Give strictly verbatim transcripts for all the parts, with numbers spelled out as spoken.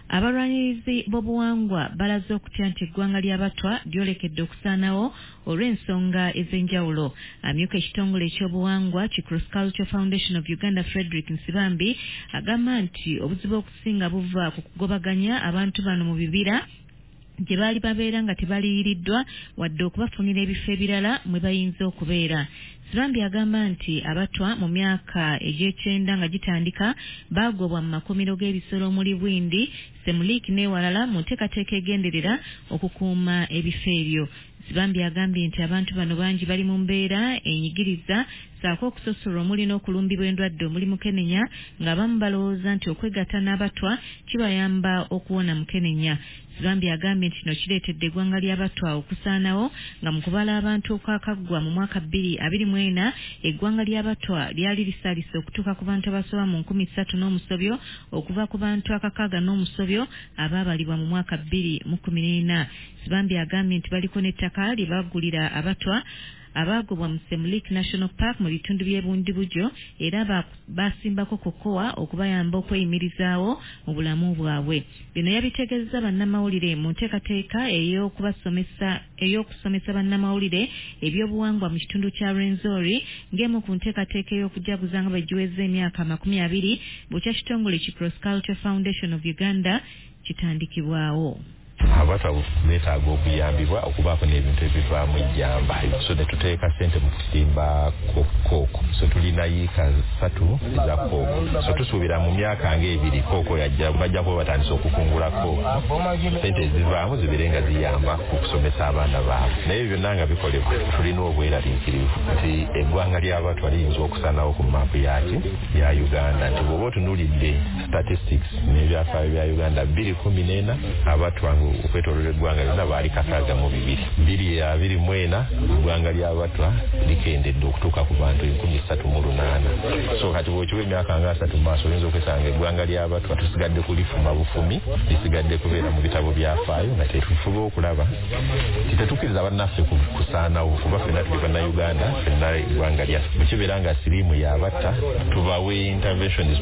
Abalwanirizi b'obuwangwa balaze okutya nti eggwanga ly'abatwa lyolekedde okusaanawo olw'ensonga ez'enjawulo. Amyuka ekitongole ekyobuwangwa ki Cross Cultural Foundation of Uganda Frederick Nsibambi agamba nti obuzibu okusinga buva ku kugobaganya abantu bano mu bibira gye baali babeera nga tebaliiriddwa wadde okubafunira ebifo ebirala mwe bayinza okubeera. Nsibambi agamba nti abatwa mu myaka egy'ekyenda nga gitandika baagobwa mu makuumiro g'ebisolo omuli Bwindi, Semuliiki n'ewalala mu nteekateeka egenderera okukuuma ebifo ebyo. Nsibambi agambye nti abantu bano bangi bali mu mbeera enyigiriza saako okusosolwa omuli n'okulumbibwa endwadde omuli mukenenya ng'abamu balowooza nti okwegatta n'abatwa kibayamba okuwona mukenenya. Nsibambi agambye nti kino kireetedde eggwanga ly'abatwa okusaanawo nga mu kubala abantu okwakaggwa mu mwaka bbiri abiri mu ena eggwanga ly'abatwa lyali lisaalise okutuuka ku bantu abasoba mu nkumi ssatu n'omusobyo okuva ku bantu akakaaga n'omusobyo abaabalibwa mu mwaka bbiri mu kkumi n'ena. Nsibambi agambye nti baliko n'ettaka lye baggulira abatwa abaagobwa mu Semuliiki National Park mu bitundu by'ebundi bujo era basimbako kokowa okubayamba okweyimirizaawo mu bulamu bwabwe. Bino yabitegeezezza bannamawulire mu nteekateeka ey'okubasomesa ey'okusomesa bannamawulire ebyobuwangwa mu kitundu kya Rwenzori ng'emu ku nteekateeka ey'okujaguza nga bwe giweze emyaka amakumi abiri bukya kitongole ki Cross Cultural Foundation of Uganda kitandikibwawo. Abatwa beetaaga okuyambibwa okubaako n'ebintu ebivaamu ejjamba, so ne tuteeka ssente mu kusimba kooko. So tulina yiika ssatu eza kooko, so tusuubira mu myaka ng'ebiri kooko yajja bajja kuba batandisa okukungula kooko, ssente ezivaamu zibeere nga ziyamba okusomesa abaana baabwe. Naye byonna nga bikolebwa tulina obweraliikirivu nti eggwanga ly'abatwa liyinza okusaanawo ku maapu yaki ya Uganda, nti bw'oba otunuulidde statistics n'ebyafaayo bya Uganda bbiri kkumi n'ena abatwa okwetooloola eggwanga lyonna baali kakaaga mu bibiri bbiri abiri mu ena eggwanga ly'abatwa likendedde okutuuka ku bantu enkumi ssatu mu lunaana. So kati bw'okiwa emyaka nga asatu mu maaso oyinza okwesanga eggwanga ly'abatwa tusigadde kulifuma bufumi, lisigadde kubeera mu bitabo byafaayo nga tetufuba okulaba titetukkiriza bannaffe kusaanawo kuba ffenna tuli bannayuganda, ffenna eggwanga lyaffe bwe kibeera nga siriimu y'abatta tubawe interventions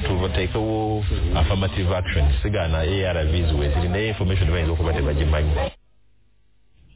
tubateekewo affirmative action sigaana A R Vs we ziri naye information bayinza okuba tebagimanyi.